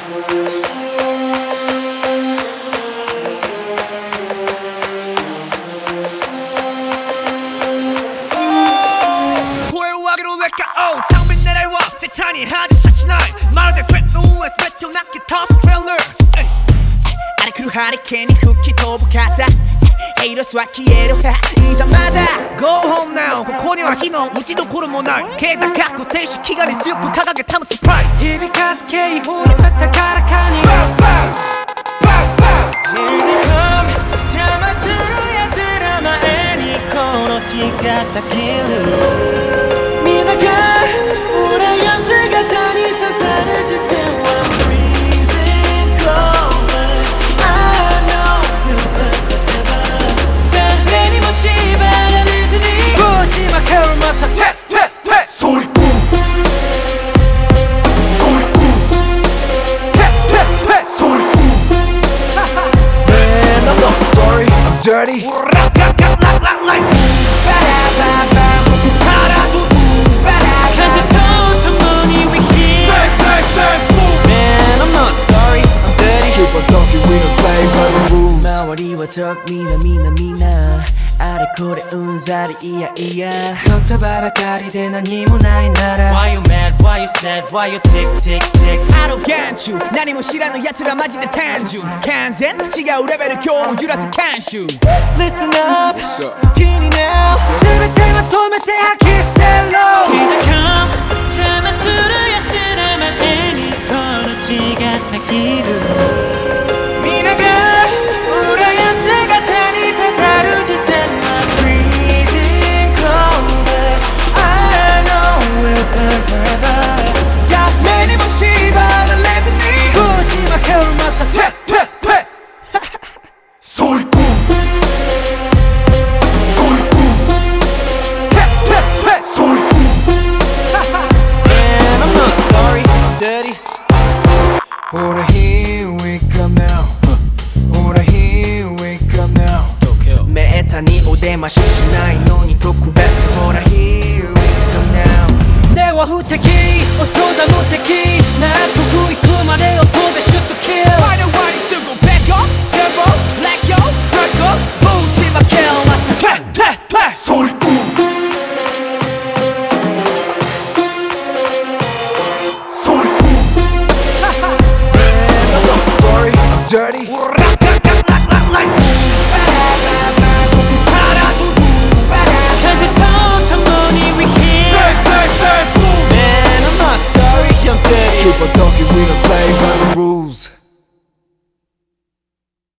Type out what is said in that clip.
창빈 하지 샷이나이 말을 대 괴로워해 스페토나게 터스 트레일러 아래 크루 하리케니 후키 도복하자 헤이러스 와 키에로하 인사마다 Go home now ここには火の打ちどころもない携帯確保静止気がね強く掲げたむスプライ響かす警報にまたからかに Here they come 邪魔する奴ら前にこの違ったキルみんなが羨む姿に刺さる視線は Freezing cold I know you forever 誰にも縛られずにぶちまけるまたテッテッテッソリップソリップテッテッテッソリップ Man I'm not sorry I'm dirty周りは遠くみんなみんなみんなあれこれうんざりいやいや言葉ばかりで何もないなら Why you mad, why you sad, why you tick tick tick I don't get you 何も知らぬ奴らマジで単純完全違うレベル今日も揺らす監修 Listen up 気になる全てまとめて吐き捨てろ Here they come 邪魔する奴ら前にこの違った気分にお出まししないのに特別ほら Here we come now 根は不敵音じゃ無敵納得いくまで音でシュッとキル Why nobody still go back up? Careful, let go, break up ぶちまけるまたテッテッテッソリップソリップ Man I'm not sorry I'm dirty